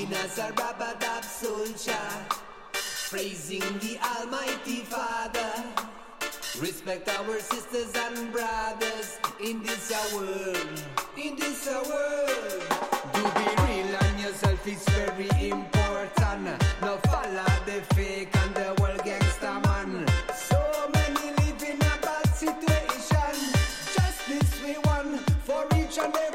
as a rub-a-dub soldier, praising the Almighty Father. Respect our sisters and brothers in this ya world, in